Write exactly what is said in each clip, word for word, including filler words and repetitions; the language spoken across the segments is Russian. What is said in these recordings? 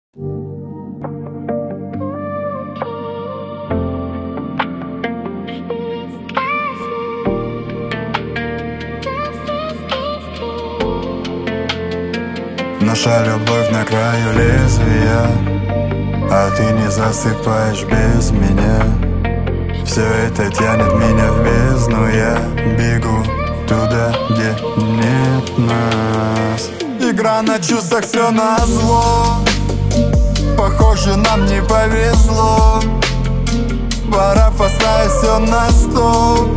Наша любовь на краю лезвия, а ты не засыпаешь без меня. Все это тянет меня в бездну, я бегу туда, где нет нас. Игра на чувствах, все назло. Похоже, нам не повезло. Пора поставить все на стол.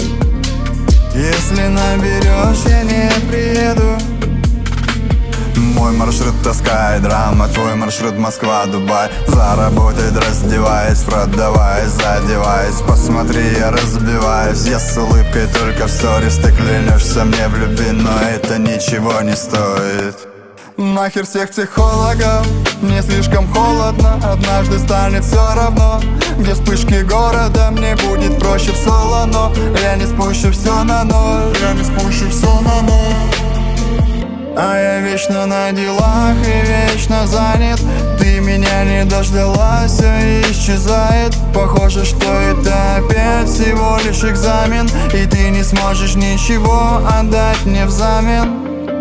Если наберешь, я не приеду. Мой маршрут таскает драма, твой маршрут Москва-Дубай. Заработать раздеваясь, продаваясь, задеваясь. Посмотри, я разбиваюсь, я с улыбкой только в сторис. Ты клянешься мне в любви, но это ничего не стоит. Нахер всех психологов, мне слишком холодно. Однажды станет все равно, где вспышки города. Мне будет проще в соло, но я не спущу все на ноль. Я не спущу все на ноль. А я вечно на делах и вечно занят. Ты меня не дождалась, все исчезает. Похоже, что это опять всего лишь экзамен, и ты не сможешь ничего отдать мне взамен.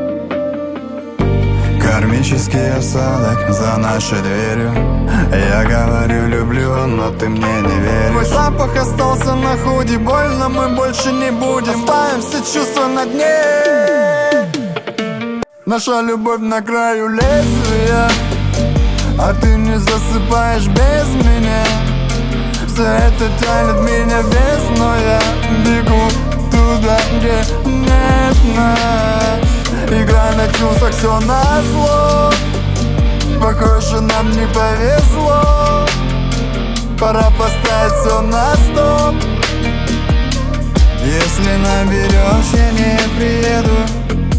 Кармический осадок за нашей дверью. Я говорю люблю, но ты мне не веришь. Твой запах остался на худи, больно мы больше не будем. Оставим все чувства на дне. Наша любовь на краю лезвия, а ты не засыпаешь без меня. Все это тянет меня в бездну, я бегу туда, где нет нас. Игра на чувствах, все назло. Похоже, нам не повезло. Пора поставить все на стоп. Если наберешь, я не приеду.